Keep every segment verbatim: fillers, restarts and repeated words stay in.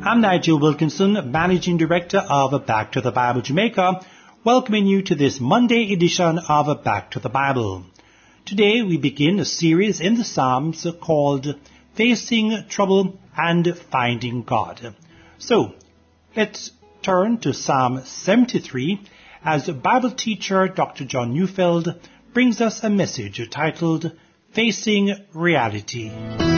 I'm Nigel Wilkinson, Managing Director of Back to the Bible Jamaica, welcoming you to this Monday edition of Back to the Bible. Today we begin a series in the Psalms called Facing Trouble and Finding God. So, let's turn to Psalm seventy-three as Bible teacher Doctor John Neufeld brings us a message titled Facing Reality.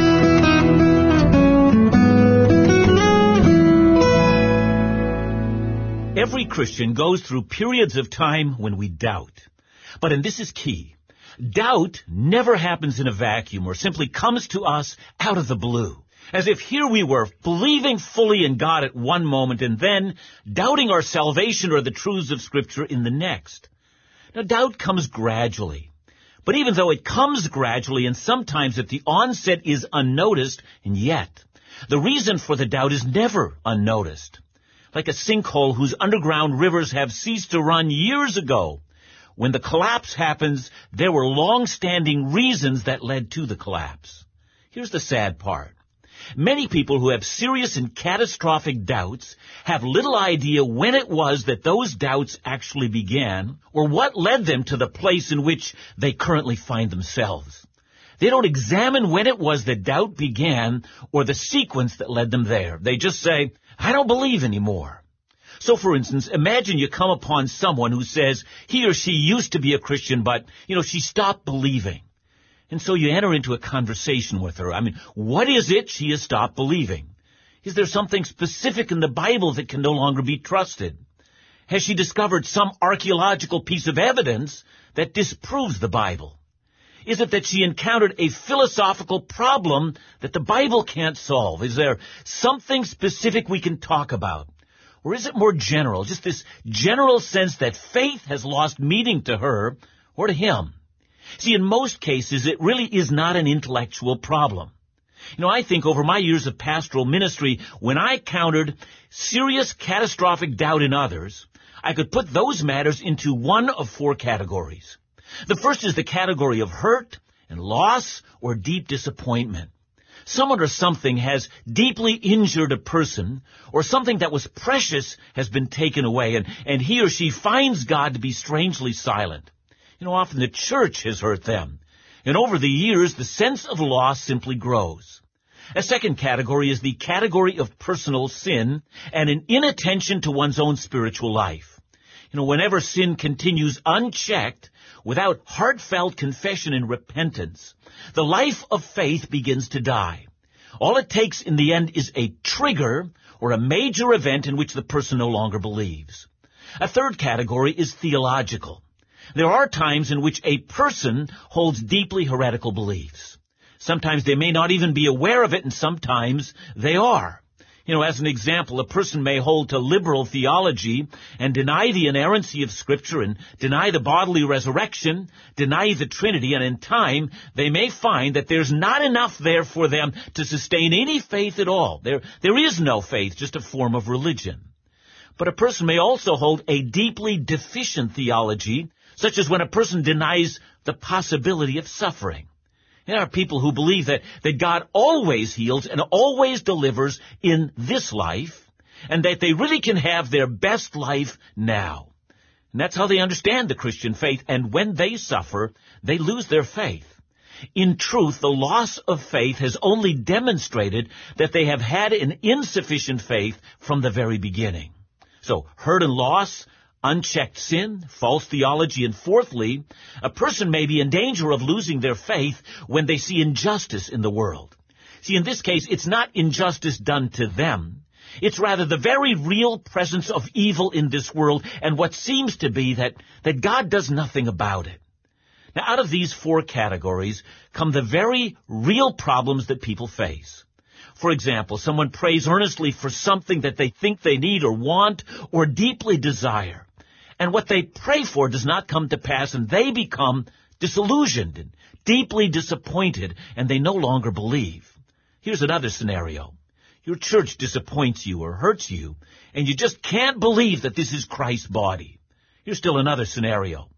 Every Christian goes through periods of time when we doubt. But, and this is key, doubt never happens in a vacuum or simply comes to us out of the blue. As if here we were, believing fully in God at one moment and then doubting our salvation or the truths of Scripture in the next. Now, doubt comes gradually. But even though it comes gradually and sometimes at the onset is unnoticed, and yet, the reason for the doubt is never unnoticed. Like a sinkhole whose underground rivers have ceased to run years ago. When the collapse happens, there were long-standing reasons that led to the collapse. Here's the sad part. Many people who have serious and catastrophic doubts have little idea when it was that those doubts actually began or what led them to the place in which they currently find themselves. They don't examine when it was that doubt began or the sequence that led them there. They just say, I don't believe anymore. So, for instance, imagine you come upon someone who says he or she used to be a Christian, but, you know, she stopped believing. And so you enter into a conversation with her. I mean, what is it she has stopped believing? Is there something specific in the Bible that can no longer be trusted? Has she discovered some archaeological piece of evidence that disproves the Bible? Is it that she encountered a philosophical problem that the Bible can't solve? Is there something specific we can talk about? Or is it more general, just this general sense that faith has lost meaning to her or to him? See, in most cases, it really is not an intellectual problem. You know, I think over my years of pastoral ministry, when I countered serious catastrophic doubt in others, I could put those matters into one of four categories. The first is the category of hurt and loss or deep disappointment. Someone or something has deeply injured a person, or something that was precious has been taken away, and, and he or she finds God to be strangely silent. You know, often the church has hurt them, and over the years, the sense of loss simply grows. A second category is the category of personal sin and an inattention to one's own spiritual life. You know, whenever sin continues unchecked, without heartfelt confession and repentance, the life of faith begins to die. All it takes in the end is a trigger or a major event in which the person no longer believes. A third category is theological. There are times in which a person holds deeply heretical beliefs. Sometimes they may not even be aware of it, and sometimes they are. You know, as an example, a person may hold to liberal theology and deny the inerrancy of Scripture and deny the bodily resurrection, deny the Trinity, and in time they may find that there's not enough there for them to sustain any faith at all. There, there is no faith, just a form of religion. But a person may also hold a deeply deficient theology, such as when a person denies the possibility of suffering. There are people who believe that, that God always heals and always delivers in this life, and that they really can have their best life now. And that's how they understand the Christian faith, and when they suffer, they lose their faith. In truth, the loss of faith has only demonstrated that they have had an insufficient faith from the very beginning. So, hurt and loss, unchecked sin, false theology, and fourthly, a person may be in danger of losing their faith when they see injustice in the world. See, in this case, it's not injustice done to them. It's rather the very real presence of evil in this world and what seems to be that, that God does nothing about it. Now, out of these four categories come the very real problems that people face. For example, someone prays earnestly for something that they think they need or want or deeply desire. And what they pray for does not come to pass, and they become disillusioned and deeply disappointed, and they no longer believe. Here's another scenario. Your church disappoints you or hurts you, and you just can't believe that this is Christ's body. Here's still another scenario.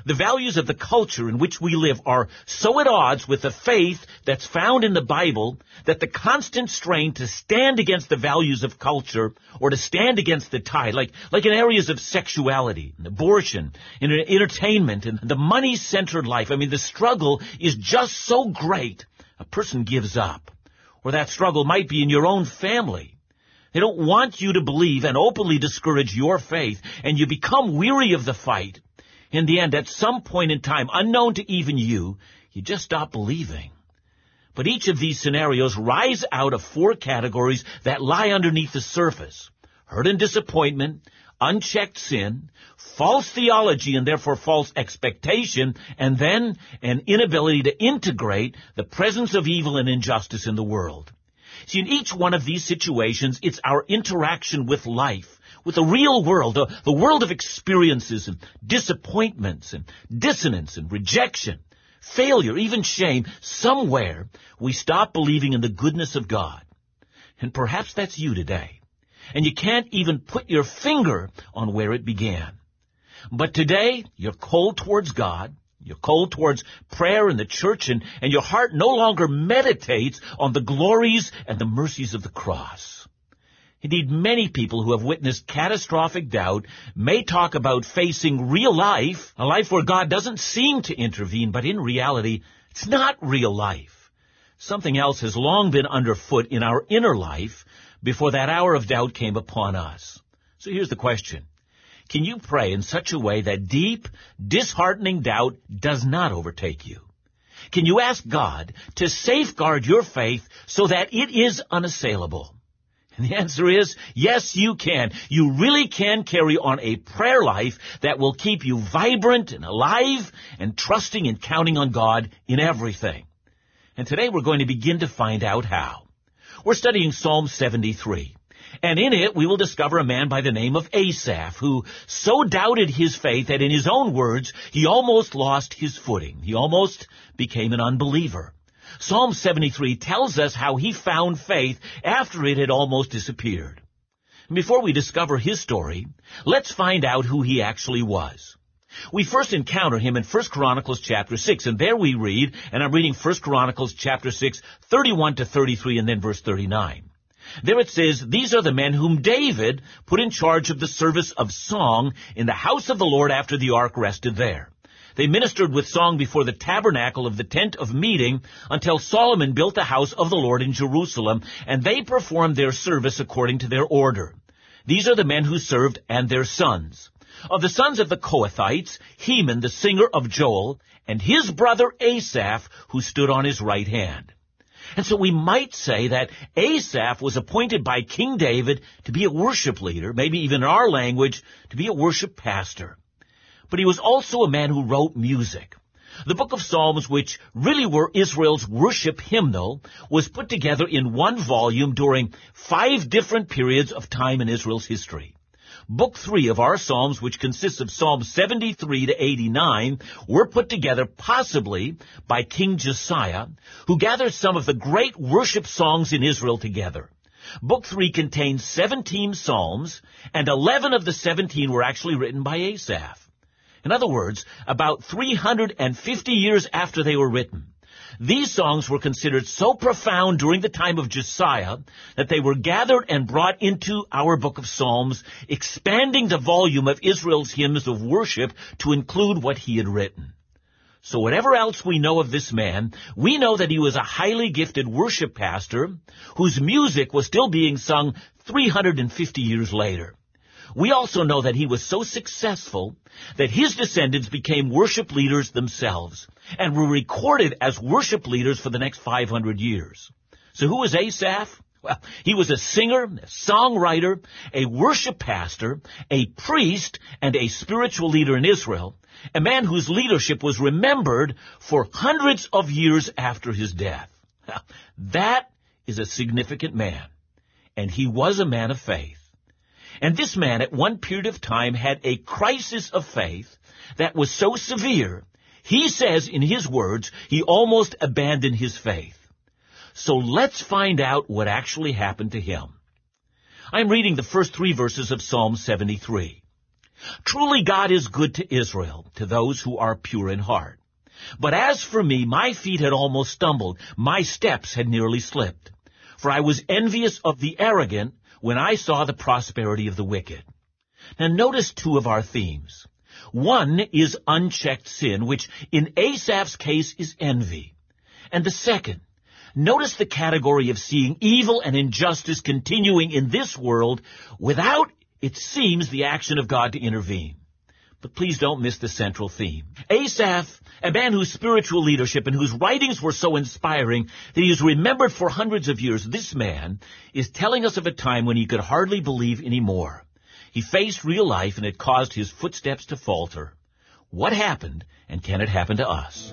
The values of the culture in which we live are so at odds with the faith that's found in the Bible that the constant strain to stand against the values of culture or to stand against the tide, like, like in areas of sexuality, and abortion, and entertainment, and the money-centered life, I mean, the struggle is just so great, a person gives up. Or that struggle might be in your own family. They don't want you to believe and openly discourage your faith, and you become weary of the fight. In the end, at some point in time, unknown to even you, you just stop believing. But each of these scenarios rise out of four categories that lie underneath the surface: hurt and disappointment, unchecked sin, false theology and therefore false expectation, and then an inability to integrate the presence of evil and injustice in the world. See, in each one of these situations, it's our interaction with life, with the real world, the, the world of experiences and disappointments and dissonance and rejection, failure, even shame. Somewhere we stop believing in the goodness of God. And perhaps that's you today. And you can't even put your finger on where it began. But today, you're cold towards God. You're cold towards prayer and the church, and, and your heart no longer meditates on the glories and the mercies of the cross. Indeed, many people who have witnessed catastrophic doubt may talk about facing real life, a life where God doesn't seem to intervene, but in reality, it's not real life. Something else has long been underfoot in our inner life before that hour of doubt came upon us. So here's the question. Can you pray in such a way that deep, disheartening doubt does not overtake you? Can you ask God to safeguard your faith so that it is unassailable? And the answer is, yes, you can. You really can carry on a prayer life that will keep you vibrant and alive and trusting and counting on God in everything. And today we're going to begin to find out how. We're studying Psalm seventy-three. And in it, we will discover a man by the name of Asaph, who so doubted his faith that in his own words, he almost lost his footing. He almost became an unbeliever. Psalm seventy-three tells us how he found faith after it had almost disappeared. And before we discover his story, let's find out who he actually was. We first encounter him in First Chronicles chapter six, and there we read, and I'm reading First Chronicles chapter six, thirty-one to thirty-three, and then verse thirty-nine. There it says, "These are the men whom David put in charge of the service of song in the house of the Lord after the ark rested there. They ministered with song before the tabernacle of the tent of meeting until Solomon built the house of the Lord in Jerusalem, and they performed their service according to their order. These are the men who served and their sons. Of the sons of the Kohathites, Heman, the singer of Joel, and his brother Asaph, who stood on his right hand." And so we might say that Asaph was appointed by King David to be a worship leader, maybe even in our language, to be a worship pastor. But he was also a man who wrote music. The book of Psalms, which really were Israel's worship hymnal, was put together in one volume during five different periods of time in Israel's history. Book three of our Psalms, which consists of Psalms seventy-three to eighty-nine, were put together possibly by King Josiah, who gathered some of the great worship songs in Israel together. Book three contains seventeen psalms, and eleven of the seventeen were actually written by Asaph. In other words, about three hundred fifty years after they were written. These songs were considered so profound during the time of Josiah that they were gathered and brought into our book of Psalms, expanding the volume of Israel's hymns of worship to include what he had written. So whatever else we know of this man, we know that he was a highly gifted worship pastor whose music was still being sung three hundred fifty years later. We also know that he was so successful that his descendants became worship leaders themselves and were recorded as worship leaders for the next five hundred years. So who was Asaph? Well, he was a singer, a songwriter, a worship pastor, a priest, and a spiritual leader in Israel, a man whose leadership was remembered for hundreds of years after his death. Now, that is a significant man, and he was a man of faith. And this man at one period of time had a crisis of faith that was so severe, he says in his words, he almost abandoned his faith. So let's find out what actually happened to him. I'm reading the first three verses of Psalm seventy-three. Truly God is good to Israel, to those who are pure in heart. But as for me, my feet had almost stumbled, my steps had nearly slipped. For I was envious of the arrogant when I saw the prosperity of the wicked. Now notice two of our themes. One is unchecked sin, which in Asaph's case is envy. And the second, notice the category of seeing evil and injustice continuing in this world without, it seems, the action of God to intervene. But please don't miss the central theme. Asaph, a man whose spiritual leadership and whose writings were so inspiring that he is remembered for hundreds of years, this man is telling us of a time when he could hardly believe anymore. He faced real life and it caused his footsteps to falter. What happened, and can it happen to us?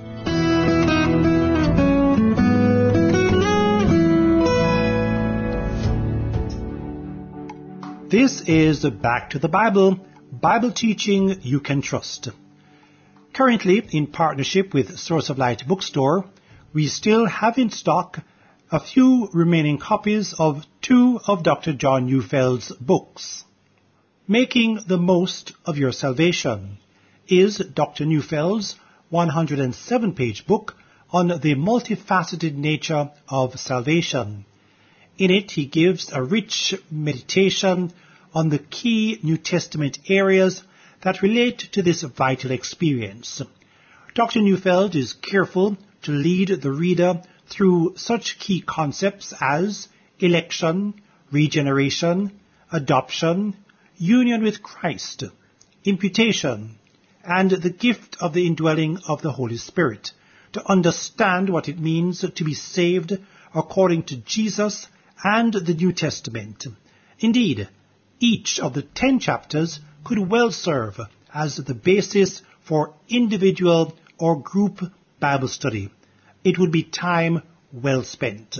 This is Back to the Bible, Bible teaching you can trust. Currently, in partnership with Source of Light Bookstore, we still have in stock a few remaining copies of two of Doctor John Neufeld's books. Making the Most of Your Salvation is Doctor Neufeld's one hundred seven page book on the multifaceted nature of salvation. In it, he gives a rich meditation on the key New Testament areas that relate to this vital experience. Doctor Neufeld is careful to lead the reader through such key concepts as election, regeneration, adoption, union with Christ, imputation, and the gift of the indwelling of the Holy Spirit, to understand what it means to be saved according to Jesus and the New Testament. Indeed, each of the ten chapters could well serve as the basis for individual or group Bible study. It would be time well spent.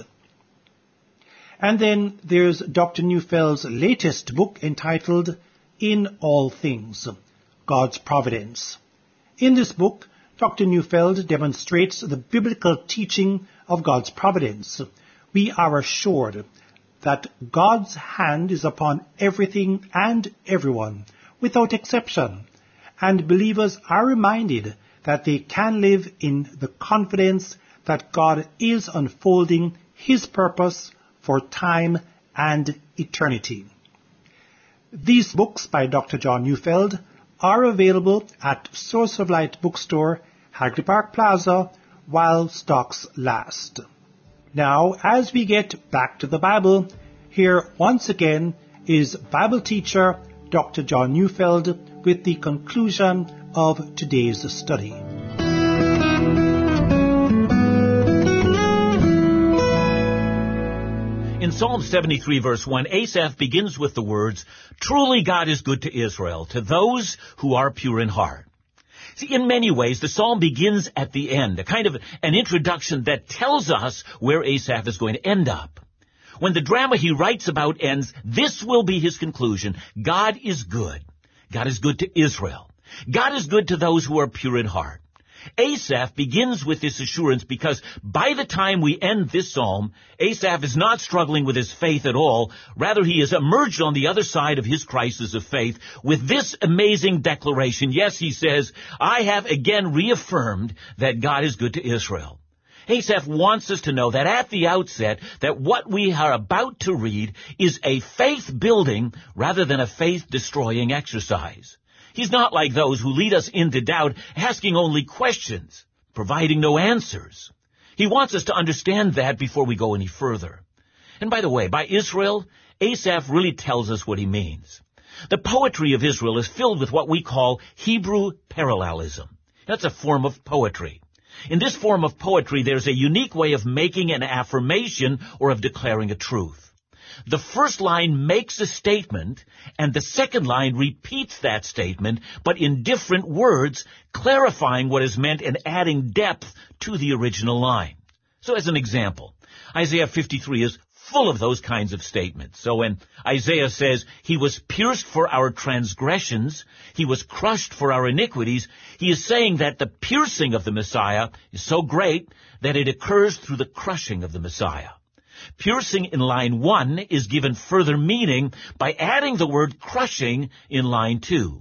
And then there's Doctor Neufeld's latest book entitled In All Things, God's Providence. In this book, Doctor Neufeld demonstrates the biblical teaching of God's providence. We are assured that God's hand is upon everything and everyone, without exception, and believers are reminded that they can live in the confidence that God is unfolding His purpose for time and eternity. These books by Doctor John Neufeld are available at Source of Light Bookstore, Hagley Park Plaza, while stocks last. Now, as we get back to the Bible, here once again is Bible teacher Doctor John Neufeld with the conclusion of today's study. In Psalm seventy-three, verse one, Asaph begins with the words, "Truly God is good to Israel, to those who are pure in heart." See, in many ways, the psalm begins at the end, a kind of an introduction that tells us where Asaph is going to end up. When the drama he writes about ends, this will be his conclusion. God is good. God is good to Israel. God is good to those who are pure in heart. Asaph begins with this assurance because by the time we end this psalm, Asaph is not struggling with his faith at all. Rather, he has emerged on the other side of his crisis of faith with this amazing declaration. Yes, he says, I have again reaffirmed that God is good to Israel. Asaph wants us to know that at the outset, that what we are about to read is a faith-building rather than a faith-destroying exercise. He's not like those who lead us into doubt, asking only questions, providing no answers. He wants us to understand that before we go any further. And by the way, by Israel, Asaph really tells us what he means. The poetry of Israel is filled with what we call Hebrew parallelism. That's a form of poetry. In this form of poetry, there's a unique way of making an affirmation or of declaring a truth. The first line makes a statement, and the second line repeats that statement, but in different words, clarifying what is meant and adding depth to the original line. So as an example, Isaiah fifty-three is full of those kinds of statements. So when Isaiah says, he was pierced for our transgressions, he was crushed for our iniquities, he is saying that the piercing of the Messiah is so great that it occurs through the crushing of the Messiah. Piercing in line one is given further meaning by adding the word crushing in line two.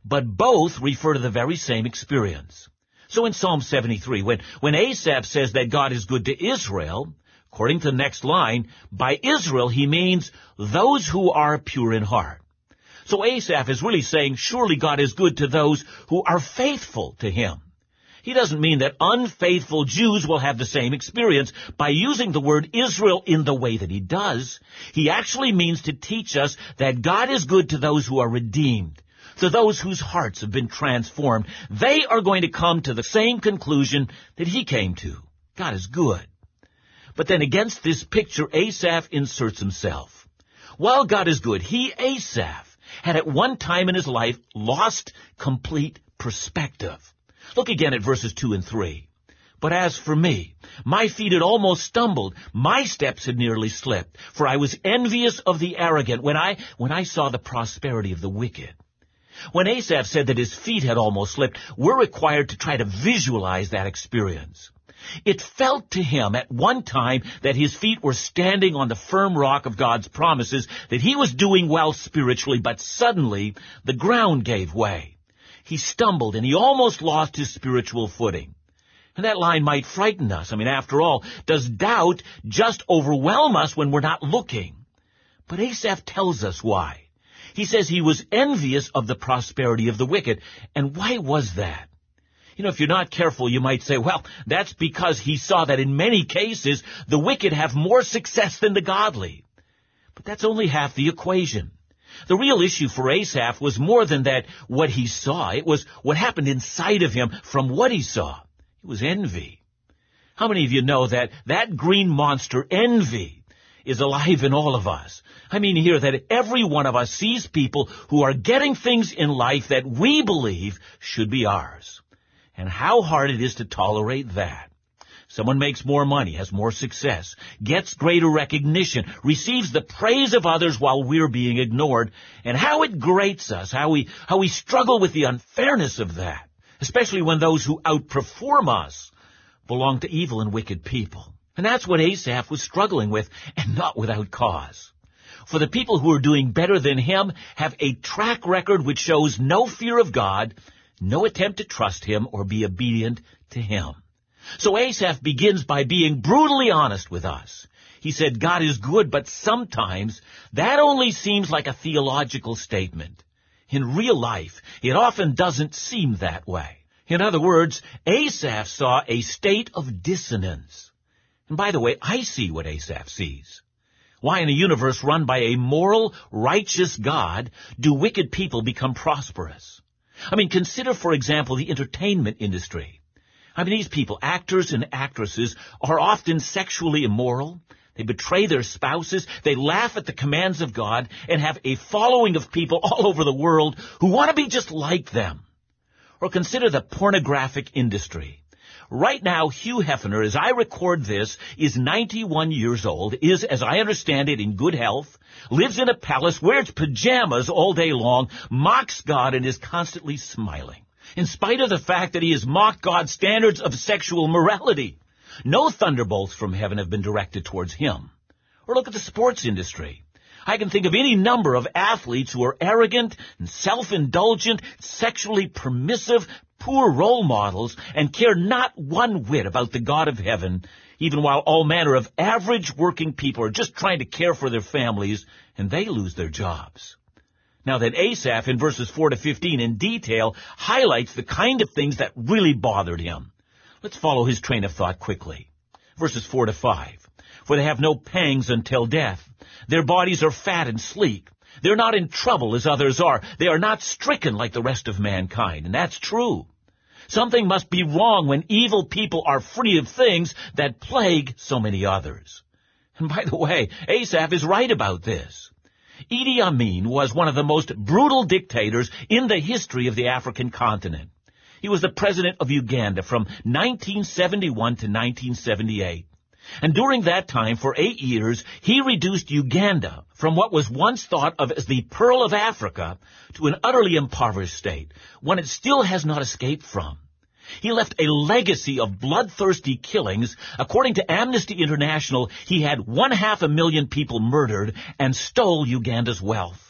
but both refer to the very same experience. So in Psalm seventy-three, when, when Asaph says that God is good to Israel, according to the next line, by Israel he means those who are pure in heart. So Asaph is really saying, surely God is good to those who are faithful to him. He doesn't mean that unfaithful Jews will have the same experience. By using the word Israel in the way that he does, he actually means to teach us that God is good to those who are redeemed, to those whose hearts have been transformed. They are going to come to the same conclusion that he came to. God is good. But then against this picture, Asaph inserts himself. While God is good, he, Asaph, had at one time in his life lost complete perspective. Look again at verses two and three. But as for me, my feet had almost stumbled. My steps had nearly slipped. For I was envious of the arrogant when I, when I saw the prosperity of the wicked. When Asaph said that his feet had almost slipped, we're required to try to visualize that experience. It felt to him at one time that his feet were standing on the firm rock of God's promises, that he was doing well spiritually, but suddenly the ground gave way. He stumbled and he almost lost his spiritual footing. And that line might frighten us. I mean, after all, does doubt just overwhelm us when we're not looking? But Asaph tells us why. He says he was envious of the prosperity of the wicked. And why was that? You know, if you're not careful, you might say, well, that's because he saw that in many cases the wicked have more success than the godly. But that's only half the equation. The real issue for Asaph was more than that what he saw. It was what happened inside of him from what he saw. It was envy. How many of you know that that green monster, envy, is alive in all of us? I mean here that every one of us sees people who are getting things in life that we believe should be ours. And how hard it is to tolerate that. Someone makes more money, has more success, gets greater recognition, receives the praise of others while we're being ignored, and how it grates us, how we, how we struggle with the unfairness of that, especially when those who outperform us belong to evil and wicked people. And that's what Asaph was struggling with, and not without cause. For the people who are doing better than him have a track record which shows no fear of God, no attempt to trust him or be obedient to him. So Asaph begins by being brutally honest with us. He said, God is good, but sometimes that only seems like a theological statement. In real life, it often doesn't seem that way. In other words, Asaph saw a state of dissonance. And by the way, I see what Asaph sees. Why in a universe run by a moral, righteous God do wicked people become prosperous? I mean, consider, for example, the entertainment industry. I mean, these people, actors and actresses, are often sexually immoral. They betray their spouses. They laugh at the commands of God and have a following of people all over the world who want to be just like them. Or consider the pornographic industry. Right now, Hugh Hefner, as I record this, is ninety-one years old, is, as I understand it, in good health, lives in a palace, wears pajamas all day long, mocks God, and is constantly smiling, in spite of the fact that he has mocked God's standards of sexual morality. No thunderbolts from heaven have been directed towards him. Or look at the sports industry. I can think of any number of athletes who are arrogant and self-indulgent, sexually permissive, poor role models, and care not one whit about the God of heaven, even while all manner of average working people are just trying to care for their families, and they lose their jobs. Now then, Asaph, in verses four to fifteen, in detail, highlights the kind of things that really bothered him. Let's follow his train of thought quickly. Verses four to five. For they have no pangs until death. Their bodies are fat and sleek. They're not in trouble as others are. They are not stricken like the rest of mankind. And that's true. Something must be wrong when evil people are free of things that plague so many others. And by the way, Asaph is right about this. Idi Amin was one of the most brutal dictators in the history of the African continent. He was the president of Uganda from nineteen seventy-one to nineteen seventy-eight. And during that time, for eight years, he reduced Uganda from what was once thought of as the Pearl of Africa to an utterly impoverished state, one it still has not escaped from. He left a legacy of bloodthirsty killings. According to Amnesty International, he had one half a million people murdered and stole Uganda's wealth.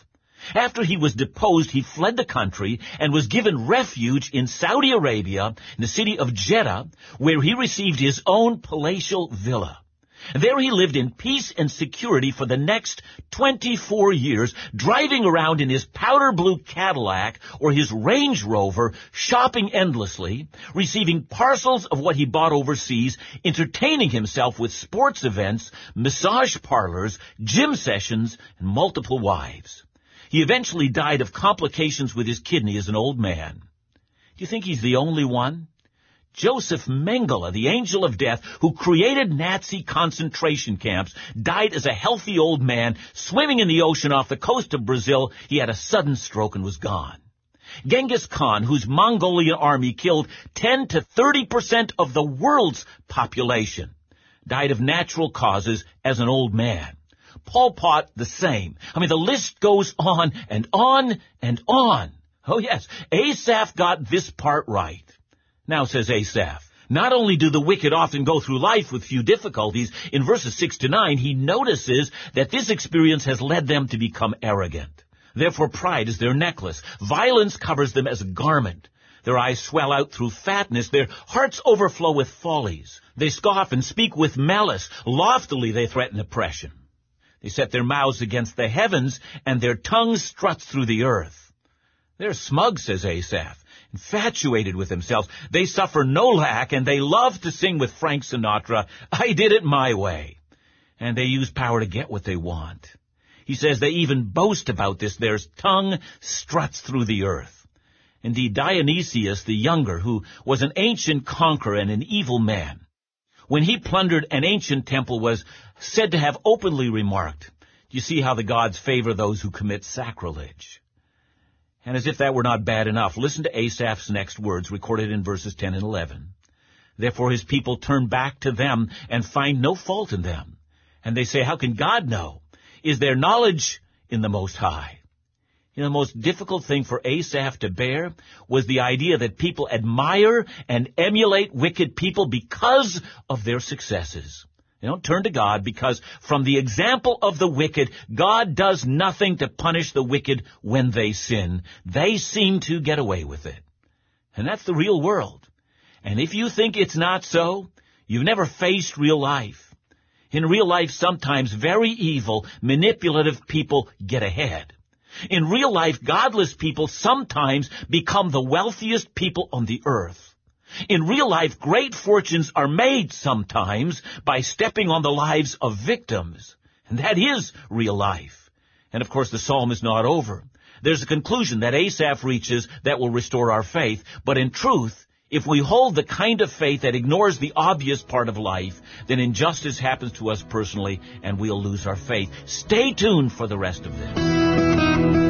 After he was deposed, he fled the country and was given refuge in Saudi Arabia, in the city of Jeddah, where he received his own palatial villa. There he lived in peace and security for the next twenty-four years, driving around in his powder blue Cadillac or his Range Rover, shopping endlessly, receiving parcels of what he bought overseas, entertaining himself with sports events, massage parlors, gym sessions, and multiple wives. He eventually died of complications with his kidney as an old man. Do you think he's the only one? Joseph Mengele, the angel of death, who created Nazi concentration camps, died as a healthy old man, swimming in the ocean off the coast of Brazil. He had a sudden stroke and was gone. Genghis Khan, whose Mongolian army killed ten to thirty percent of the world's population, died of natural causes as an old man. Pol Pot, the same. I mean, the list goes on and on and on. Oh yes, Asaph got this part right. Now, says Asaph, not only do the wicked often go through life with few difficulties, in verses six to nine, he notices that this experience has led them to become arrogant. Therefore, pride is their necklace. Violence covers them as a garment. Their eyes swell out through fatness. Their hearts overflow with follies. They scoff and speak with malice. Loftily they threaten oppression. They set their mouths against the heavens, and their tongue struts through the earth. They're smug, says Asaph, infatuated with themselves. They suffer no lack, and they love to sing with Frank Sinatra, I did it my way. And they use power to get what they want. He says they even boast about this. Their tongue struts through the earth. Indeed, Dionysius the Younger, who was an ancient conqueror and an evil man, when he plundered an ancient temple, was said to have openly remarked, do you see how the gods favor those who commit sacrilege? And as if that were not bad enough, listen to Asaph's next words, recorded in verses ten and eleven. Therefore his people turn back to them and find no fault in them. And they say, how can God know? Is there knowledge in the Most High? You know, the most difficult thing for Asaph to bear was the idea that people admire and emulate wicked people because of their successes. They don't turn to God because from the example of the wicked, God does nothing to punish the wicked when they sin. They seem to get away with it. And that's the real world. And if you think it's not so, you've never faced real life. In real life, sometimes very evil, manipulative people get ahead. In real life, godless people sometimes become the wealthiest people on the earth. In real life, great fortunes are made sometimes by stepping on the lives of victims. And that is real life. And of course, the psalm is not over. There's a conclusion that Asaph reaches that will restore our faith. But in truth, if we hold the kind of faith that ignores the obvious part of life, then injustice happens to us personally and we'll lose our faith. Stay tuned for the rest of this.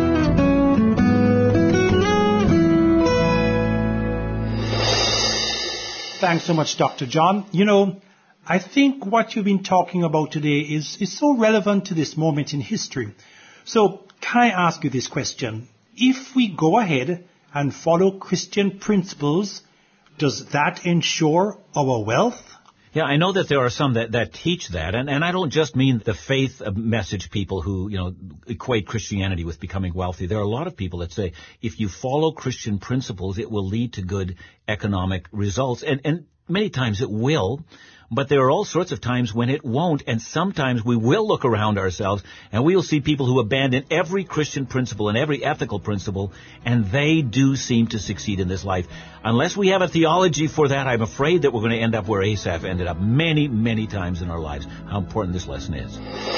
Thanks so much, Doctor John. You know, I think what you've been talking about today is, is so relevant to this moment in history. So, can I ask you this question? If we go ahead and follow Christian principles, does that ensure our wealth? Yeah, I know that there are some that, that teach that, and, and I don't just mean the faith message people who, you know, equate Christianity with becoming wealthy. There are a lot of people that say if you follow Christian principles, it will lead to good economic results, and, and many times it will, but there are all sorts of times when it won't, and sometimes we will look around ourselves and we will see people who abandon every Christian principle and every ethical principle, and they do seem to succeed in this life. Unless we have a theology for that, I'm afraid that we're going to end up where Asaph ended up many, many times in our lives. How important this lesson is.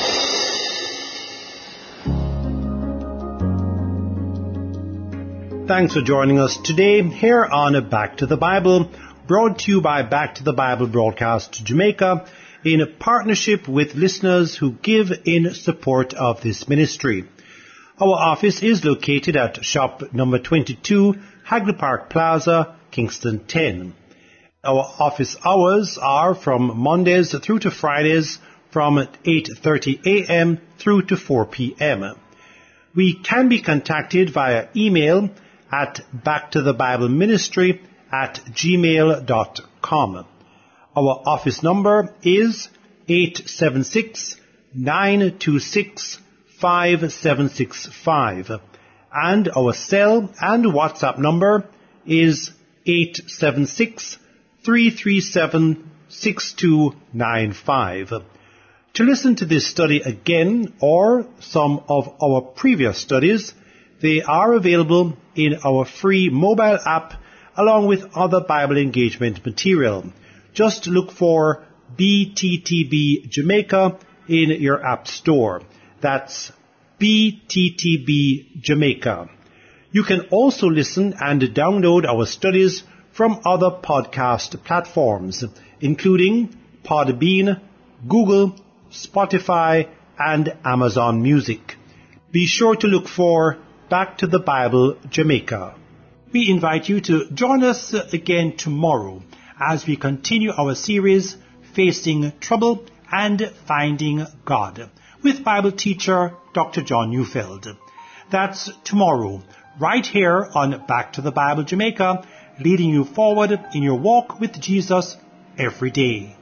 Thanks for joining us today here on Back to the Bible, brought to you by Back to the Bible Broadcast Jamaica, in a partnership with listeners who give in support of this ministry. Our office is located at shop number twenty-two, Hagley Park Plaza, Kingston ten. Our office hours are from Mondays through to Fridays from eight thirty a.m. through to four p.m. We can be contacted via email at backtothebibleministry at gmail dot com. Our office number is eight seven six, nine two six, five seven six five. And our cell and WhatsApp number is eight seven six, three three seven, six two nine five. To listen to this study again or some of our previous studies, they are available in our free mobile app along with other Bible engagement material. Just look for B T T B Jamaica in your app store. That's B T T B Jamaica. You can also listen and download our studies from other podcast platforms, including Podbean, Google, Spotify, and Amazon Music. Be sure to look for Back to the Bible Jamaica. We invite you to join us again tomorrow as we continue our series, Facing Trouble and Finding God, with Bible teacher Doctor John Neufeld. That's tomorrow, right here on Back to the Bible Jamaica, leading you forward in your walk with Jesus every day.